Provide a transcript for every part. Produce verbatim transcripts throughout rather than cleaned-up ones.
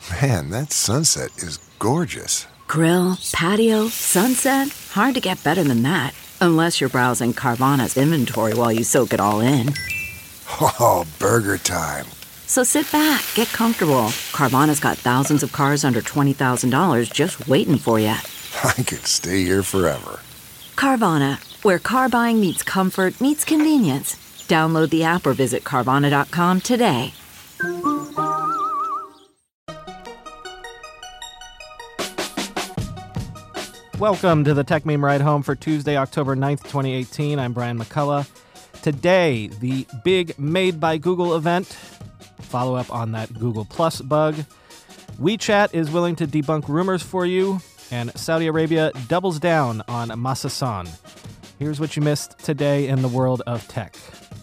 Man, that sunset is gorgeous. Grill, patio, sunset. Hard to get better than that. Unless you're browsing Carvana's inventory while you soak it all in. Oh, burger time. So sit back, get comfortable. Carvana's got thousands of cars under twenty thousand dollars just waiting for you. I could stay here forever. Carvana, where car buying meets comfort, meets convenience. Download the app or visit Carvana dot com today. Welcome to the Tech Meme Ride Home for Tuesday, October ninth, twenty eighteen. I'm Brian McCullough. Today, the big Made by Google event. Follow up on that Google Plus bug. WeChat is willing to debunk rumors for you. And Saudi Arabia doubles down on Masasan. Here's what you missed today in the world of tech.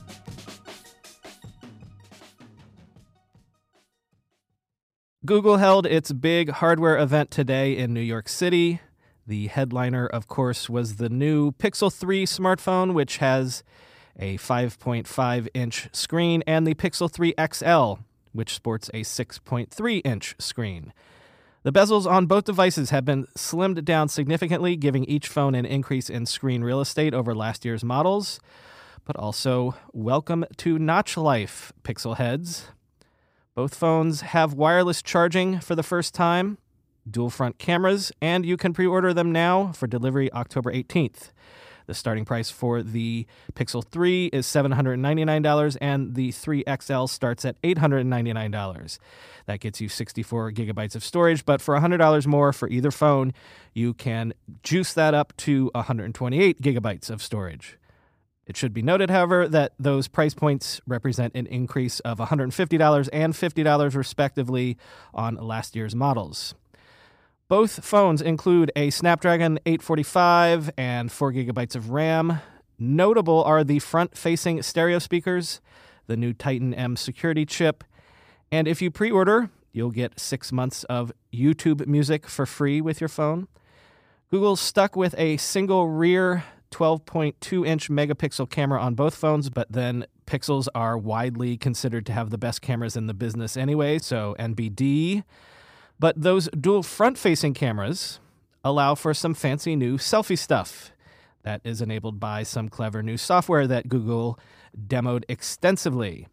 Google held its big hardware event today in New York City. The headliner, of course, was the new Pixel three smartphone, which has a five point five inch screen, and the Pixel three X L, which sports a six point three inch screen. The bezels on both devices have been slimmed down significantly, giving each phone an increase in screen real estate over last year's models. But also, welcome to notch life, Pixel heads. Both phones have wireless charging for the first time, dual front cameras, and you can pre-order them now for delivery October eighteenth. The starting price for the Pixel three is seven hundred ninety-nine dollars, and the three X L starts at eight hundred ninety-nine dollars. That gets you sixty-four gigabytes of storage, but for one hundred dollars more for either phone, you can juice that up to one hundred twenty-eight gigabytes of storage. It should be noted, however, that those price points represent an increase of one hundred fifty dollars and fifty dollars respectively on last year's models. Both phones include a Snapdragon eight forty-five and four gigabytes of RAM. Notable are the front-facing stereo speakers, the new Titan M security chip, and if you pre-order, you'll get six months of YouTube music for free with your phone. Google's stuck with a single rear twelve point two inch megapixel camera on both phones, but then Pixels are widely considered to have the best cameras in the business anyway, so N B D. But those dual front-facing cameras allow for some fancy new selfie stuff that is enabled by some clever new software that Google demoed extensively.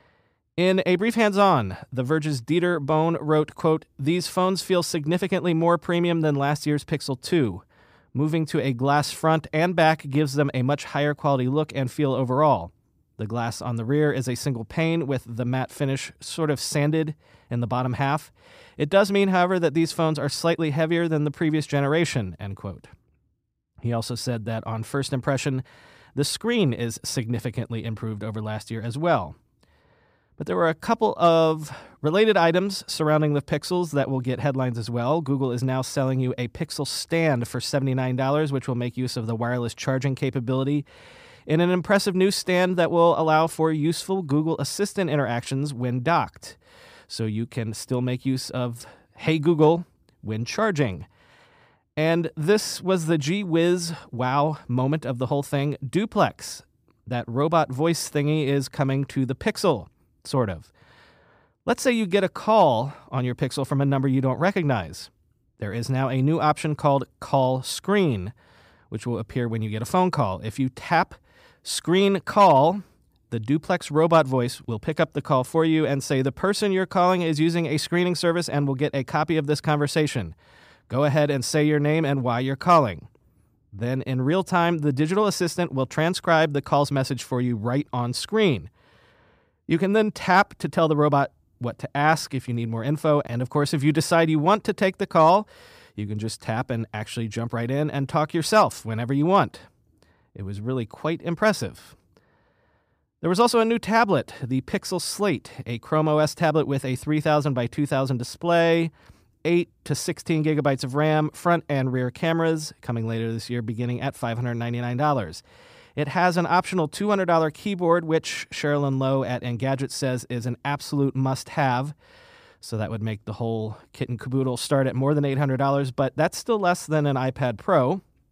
In a brief hands-on, The Verge's Dieter Bohn wrote, quote, "These phones feel significantly more premium than last year's Pixel two. Moving to a glass front and back gives them a much higher quality look and feel overall. The glass on the rear is a single pane with the matte finish sort of sanded in the bottom half. It does mean, however, that these phones are slightly heavier than the previous generation," end quote. He also said that on first impression, the screen is significantly improved over last year as well. But there were a couple of related items surrounding the Pixels that will get headlines as well. Google is now selling you a Pixel stand for seventy-nine dollars, which will make use of the wireless charging capability in an impressive new stand that will allow for useful Google Assistant interactions when docked. So you can still make use of Hey Google when charging. And this was the gee whiz wow moment of the whole thing. Duplex, that robot voice thingy, is coming to the Pixel, sort of. Let's say you get a call on your Pixel from a number you don't recognize. There is now a new option called Call Screen, which will appear when you get a phone call. If you tap Screen Call, the duplex robot voice will pick up the call for you and say the person you're calling is using a screening service and will get a copy of this conversation. Go ahead and say your name and why you're calling. Then, in real time, the digital assistant will transcribe the call's message for you right on screen. You can then tap to tell the robot what to ask if you need more info. And, of course, if you decide you want to take the call, you can just tap and actually jump right in and talk yourself whenever you want. It was really quite impressive. There was also a new tablet, the Pixel Slate, a Chrome O S tablet with a three thousand by two thousand display, eight to sixteen gigabytes of RAM, front and rear cameras, coming later this year beginning at five hundred ninety-nine dollars. It has an optional two hundred dollars keyboard, which Sherilyn Lowe at Engadget says is an absolute must-have. So that would make the whole kit and caboodle start at more than eight hundred dollars, but that's still less than an iPad Pro.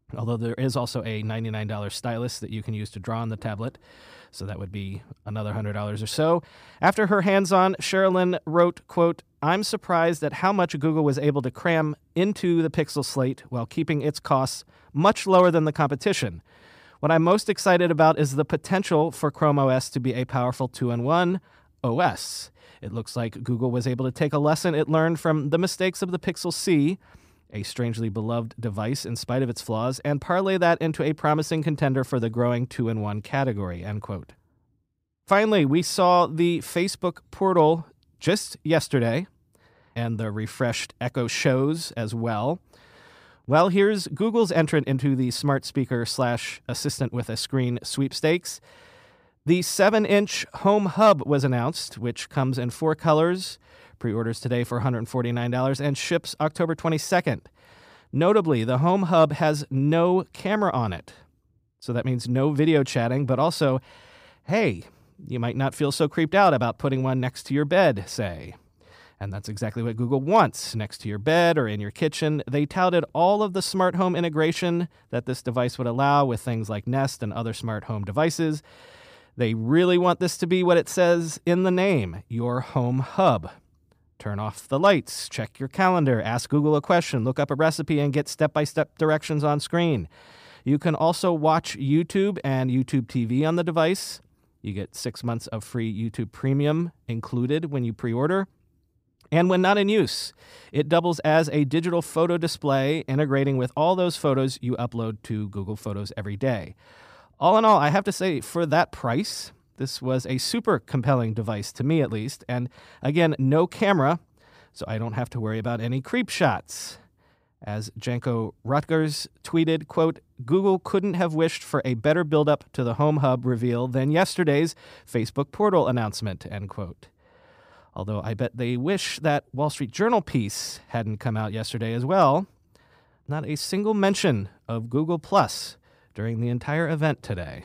although there is also a ninety-nine dollars stylus that you can use to draw on the tablet. So that would be another one hundred dollars or so. After her hands-on, Sherilyn wrote, quote, "I'm surprised at how much Google was able to cram into the Pixel slate while keeping its costs much lower than the competition. What I'm most excited about is the potential for Chrome O S to be a powerful two-in-one O S. It looks like Google was able to take a lesson it learned from the mistakes of the Pixel C, a strangely beloved device in spite of its flaws, and parlay that into a promising contender for the growing two-in-one category," end quote. Finally, we saw the Facebook portal just yesterday, and the refreshed Echo Shows as well. Well, here's Google's entrant into the smart speaker slash assistant with a screen sweepstakes. The seven-inch Home Hub was announced, which comes in four colors. Pre-orders today for one hundred forty-nine dollars and ships October twenty-second. Notably, the Home Hub has no camera on it. So that means no video chatting, but also, hey, you might not feel so creeped out about putting one next to your bed, say. And that's exactly what Google wants, next to your bed or in your kitchen. They touted all of the smart home integration that this device would allow with things like Nest and other smart home devices. They really want this to be what it says in the name, your Home Hub. Turn off the lights, check your calendar, ask Google a question, look up a recipe, and get step-by-step directions on screen. You can also watch YouTube and YouTube T V on the device. You get six months of free YouTube Premium included when you pre-order. And when not in use, it doubles as a digital photo display, integrating with all those photos you upload to Google Photos every day. All in all, I have to say, for that price, this was a super compelling device, to me at least. And again, no camera, so I don't have to worry about any creep shots. As Janko Rutgers tweeted, quote, "Google couldn't have wished for a better build-up to the Home Hub reveal than yesterday's Facebook portal announcement," end quote. Although I bet they wish that Wall Street Journal piece hadn't come out yesterday as well. Not a single mention of Google Plus during the entire event today.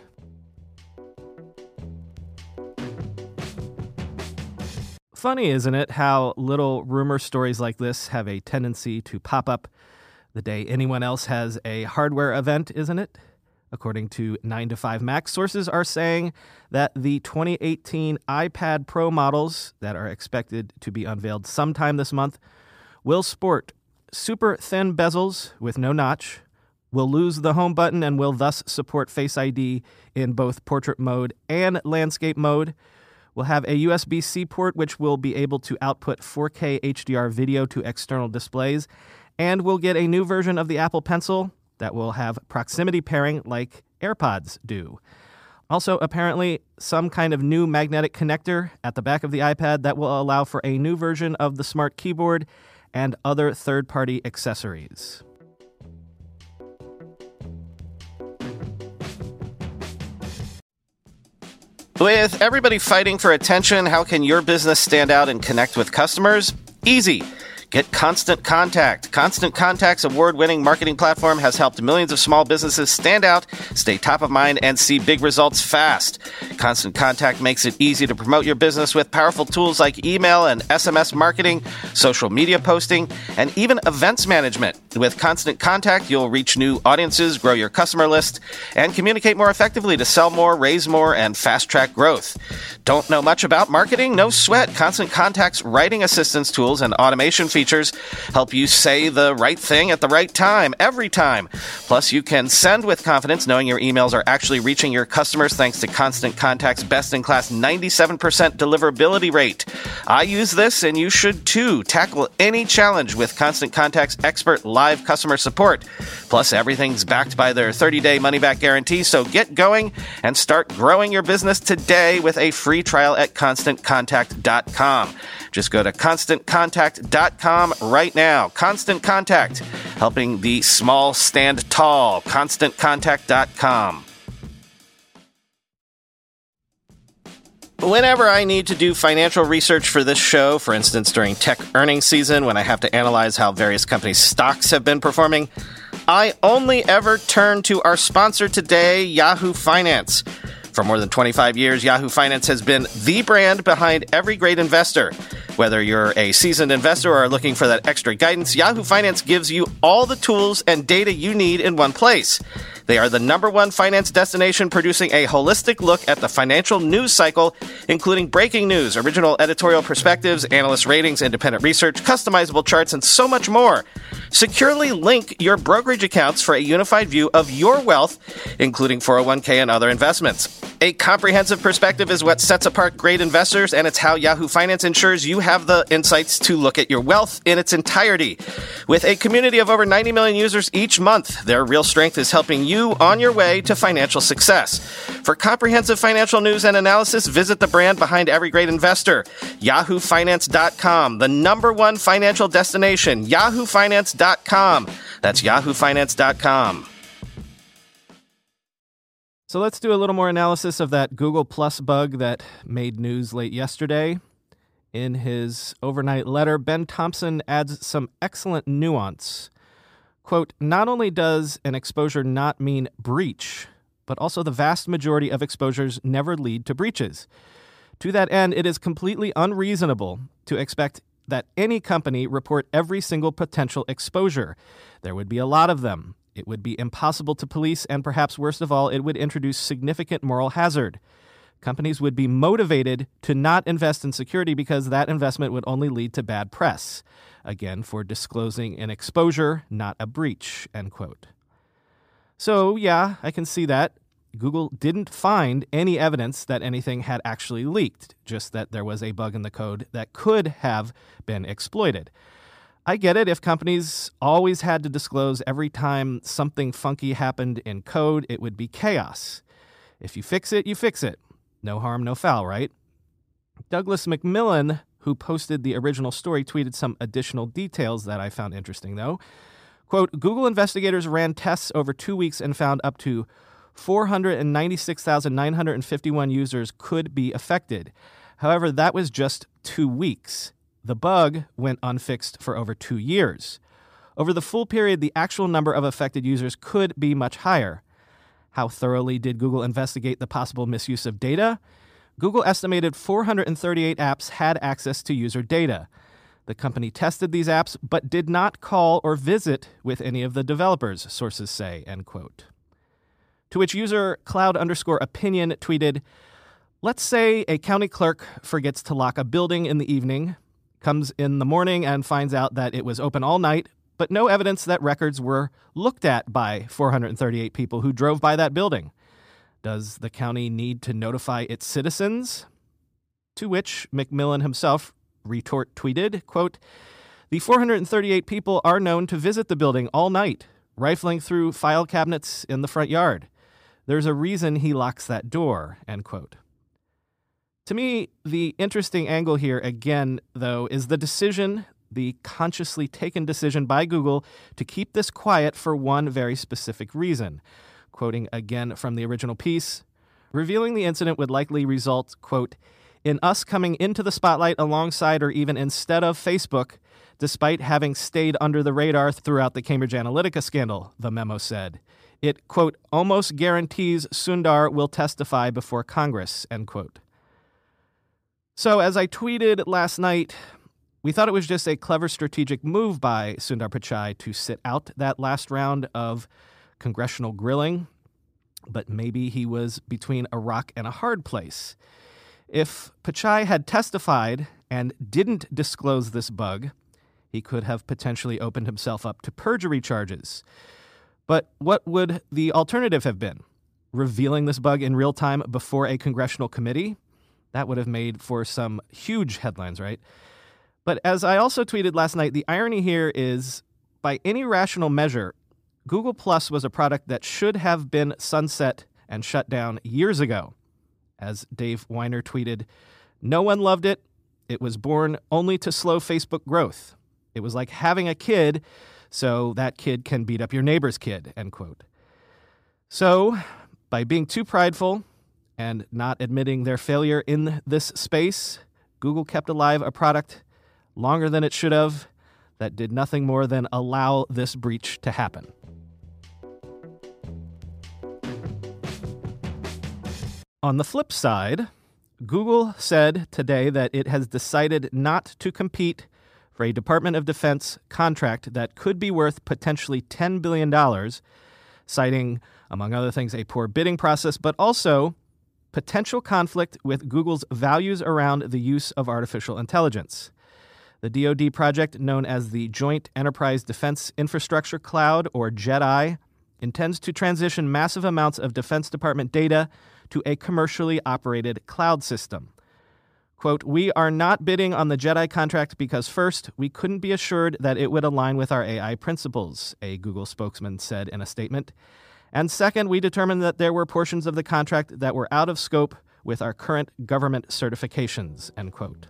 Funny, isn't it, how little rumor stories like this have a tendency to pop up the day anyone else has a hardware event, isn't it? According to nine to five Mac, sources are saying that the twenty eighteen iPad Pro models that are expected to be unveiled sometime this month will sport super thin bezels with no notch, will lose the home button, and will thus support Face I D in both portrait mode and landscape mode. We'll have a U S B-C port which will be able to output four K H D R video to external displays, and we'll get a new version of the Apple Pencil that will have proximity pairing like AirPods do. Also, apparently, some kind of new magnetic connector at the back of the iPad that will allow for a new version of the Smart Keyboard and other third-party accessories. With everybody fighting for attention, how can your business stand out and connect with customers? Easy. Get Constant Contact. Constant Contact's award-winning marketing platform has helped millions of small businesses stand out, stay top of mind, and see big results fast. Constant Contact makes it easy to promote your business with powerful tools like email and S M S marketing, social media posting, and even events management. With Constant Contact, you'll reach new audiences, grow your customer list, and communicate more effectively to sell more, raise more, and fast-track growth. Don't know much about marketing? No sweat. Constant Contact's writing assistance tools and automation features Features help you say the right thing at the right time, every time. Plus, you can send with confidence knowing your emails are actually reaching your customers thanks to Constant Contact's best-in-class ninety-seven percent deliverability rate. I use this, and you should too. Tackle any challenge with Constant Contact's expert live customer support. Plus, everything's backed by their thirty-day money-back guarantee, so get going and start growing your business today with a free trial at constant contact dot com. Just go to constant contact dot com right now. Constant Contact, helping the small stand tall. constant contact dot com. Whenever I need to do financial research for this show, for instance during tech earnings season when I have to analyze how various companies' stocks have been performing, I only ever turn to our sponsor today, Yahoo Finance. For more than twenty-five years, Yahoo Finance has been the brand behind every great investor. Whether you're a seasoned investor or are looking for that extra guidance, Yahoo Finance gives you all the tools and data you need in one place. They are the number one finance destination producing a holistic look at the financial news cycle, including breaking news, original editorial perspectives, analyst ratings, independent research, customizable charts, and so much more. Securely link your brokerage accounts for a unified view of your wealth, including four oh one k and other investments. A comprehensive perspective is what sets apart great investors, and it's how Yahoo Finance ensures you have the insights to look at your wealth in its entirety. With a community of over ninety million users each month, their real strength is helping you on your way to financial success. For comprehensive financial news and analysis, visit the brand behind every great investor, yahoo finance dot com, the number one financial destination, yahoo finance dot com. That's yahoo finance dot com. So let's do a little more analysis of that Google Plus bug that made news late yesterday. In his overnight letter, Ben Thompson adds some excellent nuance. Quote, not only does an exposure not mean breach, but also the vast majority of exposures never lead to breaches. To that end, it is completely unreasonable to expect that any company report every single potential exposure. There would be a lot of them. It would be impossible to police, and perhaps worst of all, it would introduce significant moral hazard. Companies would be motivated to not invest in security because that investment would only lead to bad press. Again, for disclosing an exposure, not a breach, end quote. So, yeah, I can see that. Google didn't find any evidence that anything had actually leaked, just that there was a bug in the code that could have been exploited. I get it. If companies always had to disclose every time something funky happened in code, it would be chaos. If you fix it, you fix it. No harm, no foul, right? Douglas McMillan, who posted the original story, tweeted some additional details that I found interesting, though. Quote, Google investigators ran tests over two weeks and found up to four hundred ninety-six thousand nine hundred fifty-one users could be affected. However, that was just two weeks. The bug went unfixed for over two years. Over the full period, the actual number of affected users could be much higher. How thoroughly did Google investigate the possible misuse of data? Google estimated four hundred thirty-eight apps had access to user data. The company tested these apps, but did not call or visit with any of the developers, sources say, end quote. To which user cloud underscore opinion tweeted, let's say a county clerk forgets to lock a building in the evening, comes in the morning and finds out that it was open all night, but no evidence that records were looked at by four hundred thirty-eight people who drove by that building. Does the county need to notify its citizens? To which McMillan himself retort tweeted, quote, the four hundred thirty-eight people are known to visit the building all night, rifling through file cabinets in the front yard. There's a reason he locks that door, end quote. To me, the interesting angle here, again, though, is the decision, the consciously taken decision by Google to keep this quiet for one very specific reason. Quoting again from the original piece, revealing the incident would likely result, quote, in us coming into the spotlight alongside or even instead of Facebook, despite having stayed under the radar throughout the Cambridge Analytica scandal, the memo said. It, quote, almost guarantees Sundar will testify before Congress, end quote. So as I tweeted last night, we thought it was just a clever strategic move by Sundar Pichai to sit out that last round of congressional grilling, but maybe he was between a rock and a hard place. If Pichai had testified and didn't disclose this bug, he could have potentially opened himself up to perjury charges. But what would the alternative have been? Revealing this bug in real time before a congressional committee? That would have made for some huge headlines, right? But as I also tweeted last night, the irony here is, by any rational measure, Google Plus was a product that should have been sunset and shut down years ago. As Dave Weiner tweeted, no one loved it. It was born only to slow Facebook growth. It was like having a kid, so that kid can beat up your neighbor's kid, end quote. So, by being too prideful and not admitting their failure in this space, Google kept alive a product longer than it should have that did nothing more than allow this breach to happen. On the flip side, Google said today that it has decided not to compete for a Department of Defense contract that could be worth potentially ten billion dollars, citing, among other things, a poor bidding process, but also potential conflict with Google's values around the use of artificial intelligence. The D O D project, known as the Joint Enterprise Defense Infrastructure Cloud, or JEDI, intends to transition massive amounts of Defense Department data to a commercially operated cloud system. Quote, "We are not bidding on the JEDI contract because, first, we couldn't be assured that it would align with our A I principles," a Google spokesman said in a statement. "And second, we determined that there were portions of the contract that were out of scope with our current government certifications," end quote.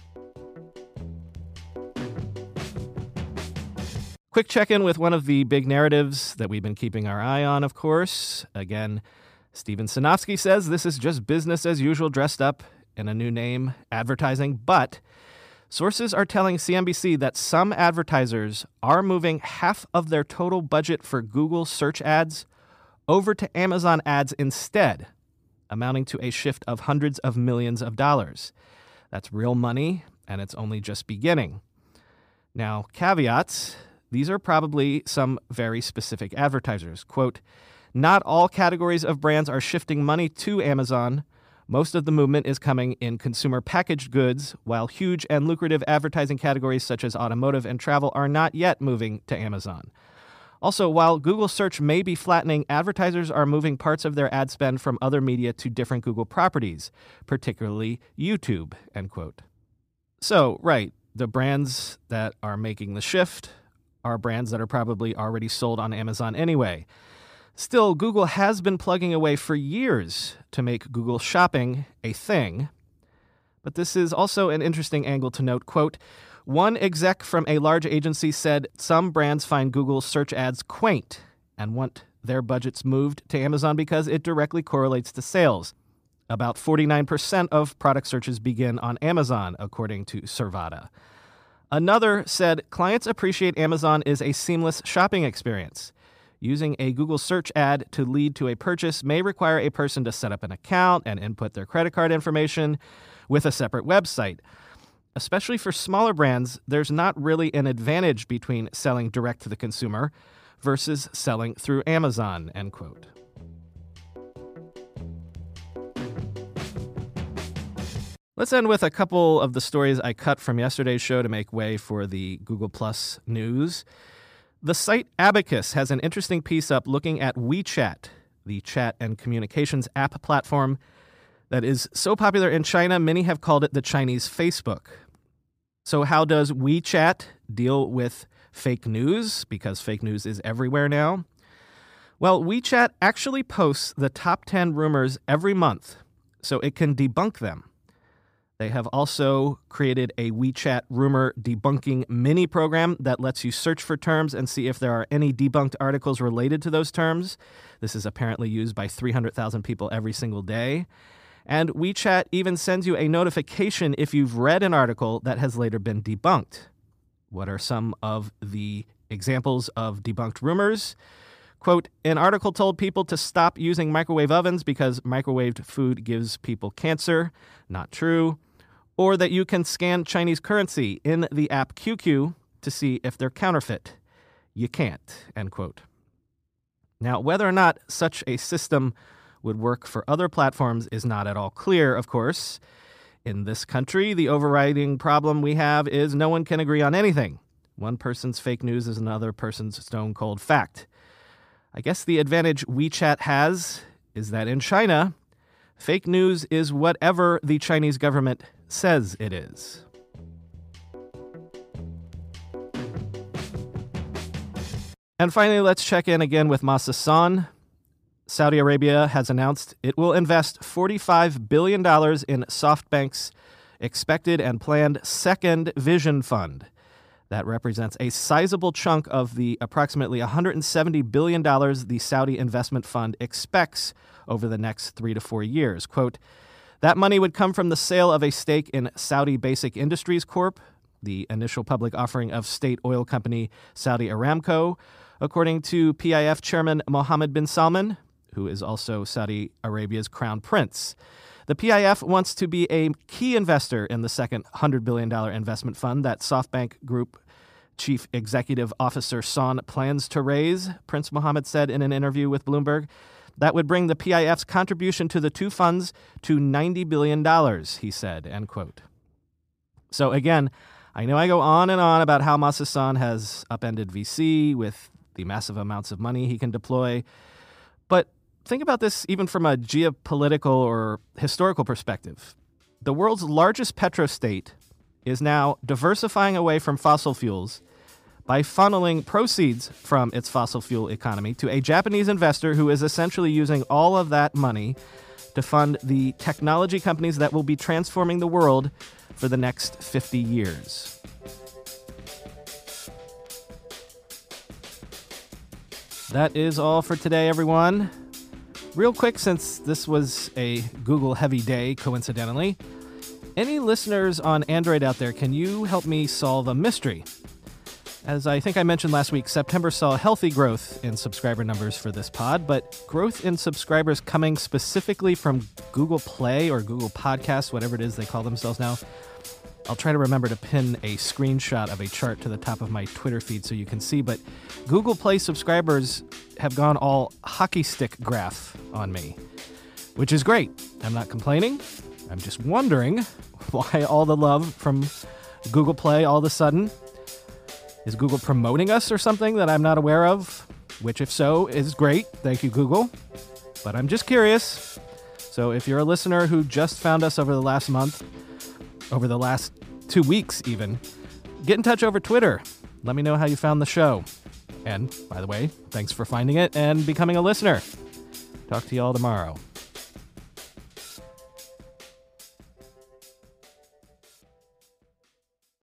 Quick check-in with one of the big narratives that we've been keeping our eye on, of course. Again, Steven Sinofsky says this is just business as usual dressed up in a new name, advertising, but sources are telling C N B C that some advertisers are moving half of their total budget for Google search ads over to Amazon ads instead, amounting to a shift of hundreds of millions of dollars. That's real money, and it's only just beginning. Now, caveats, these are probably some very specific advertisers. Quote, "Not all categories of brands are shifting money to Amazon. Most of the movement is coming in consumer packaged goods, while huge and lucrative advertising categories such as automotive and travel are not yet moving to Amazon. Also, while Google search may be flattening, advertisers are moving parts of their ad spend from other media to different Google properties, particularly YouTube," end quote. So, right, the brands that are making the shift are brands that are probably already sold on Amazon anyway. Still, Google has been plugging away for years to make Google Shopping a thing. But this is also an interesting angle to note. Quote, "One exec from a large agency said some brands find Google search ads quaint and want their budgets moved to Amazon because it directly correlates to sales. About forty-nine percent of product searches begin on Amazon, according to Servata." Another said clients appreciate Amazon is a seamless shopping experience. Using a Google search ad to lead to a purchase may require a person to set up an account and input their credit card information with a separate website. Especially for smaller brands, there's not really an advantage between selling direct to the consumer versus selling through Amazon, end quote. Let's end with a couple of the stories I cut from yesterday's show to make way for the Google Plus news. The site Abacus has an interesting piece up looking at WeChat, the chat and communications app platform that is so popular in China, many have called it the Chinese Facebook. So how does WeChat deal with fake news? Because fake news is everywhere now. Well, WeChat actually posts the top ten rumors every month so it can debunk them. They have also created a WeChat rumor debunking mini program that lets you search for terms and see if there are any debunked articles related to those terms. This is apparently used by three hundred thousand people every single day. And WeChat even sends you a notification if you've read an article that has later been debunked. What are some of the examples of debunked rumors? Quote, "An article told people to stop using microwave ovens because microwaved food gives people cancer." Not true. Or that you can scan Chinese currency in the app Q Q to see if they're counterfeit. You can't, end quote. Now, whether or not such a system would work for other platforms is not at all clear, of course. In this country, the overriding problem we have is no one can agree on anything. One person's fake news is another person's stone-cold fact. I guess the advantage WeChat has is that in China, fake news is whatever the Chinese government says it is. And finally, let's check in again with Masa Son. Saudi Arabia has announced it will invest forty-five billion dollars in SoftBank's expected and planned second Vision Fund. That represents a sizable chunk of the approximately one hundred seventy billion dollars the Saudi Investment Fund expects over the next three to four years. Quote, "That money would come from the sale of a stake in Saudi Basic Industries Corp, the initial public offering of state oil company Saudi Aramco, according to P I F chairman Mohammed bin Salman, who is also Saudi Arabia's crown prince. The P I F wants to be a key investor in the second one hundred billion dollars investment fund that SoftBank Group Chief Executive Officer Son plans to raise, Prince Mohammed said in an interview with Bloomberg. That would bring the P I F's contribution to the two funds to ninety billion dollars, he said, end quote. So again, I know I go on and on about how Masa Son has upended V C with the massive amounts of money he can deploy, but think about this even from a geopolitical or historical perspective. The world's largest petrostate is now diversifying away from fossil fuels by funneling proceeds from its fossil fuel economy to a Japanese investor who is essentially using all of that money to fund the technology companies that will be transforming the world for the next fifty years. That is all for today, everyone. Real quick, since this was a Google-heavy day, coincidentally, any listeners on Android out there, can you help me solve a mystery? As I think I mentioned last week, September saw healthy growth in subscriber numbers for this pod, but growth in subscribers coming specifically from Google Play or Google Podcasts, whatever it is they call themselves now. I'll try to remember to pin a screenshot of a chart to the top of my Twitter feed so you can see, but Google Play subscribers have gone all hockey stick graph on me, which is great. I'm not complaining. I'm just wondering why all the love from Google Play all of a sudden. Is Google promoting us or something that I'm not aware of? Which, if so, is great. Thank you, Google. But I'm just curious. So if you're a listener who just found us over the last month, over the last two weeks even, get in touch over Twitter. Let me know how you found the show. And, by the way, thanks for finding it and becoming a listener. Talk to you all tomorrow.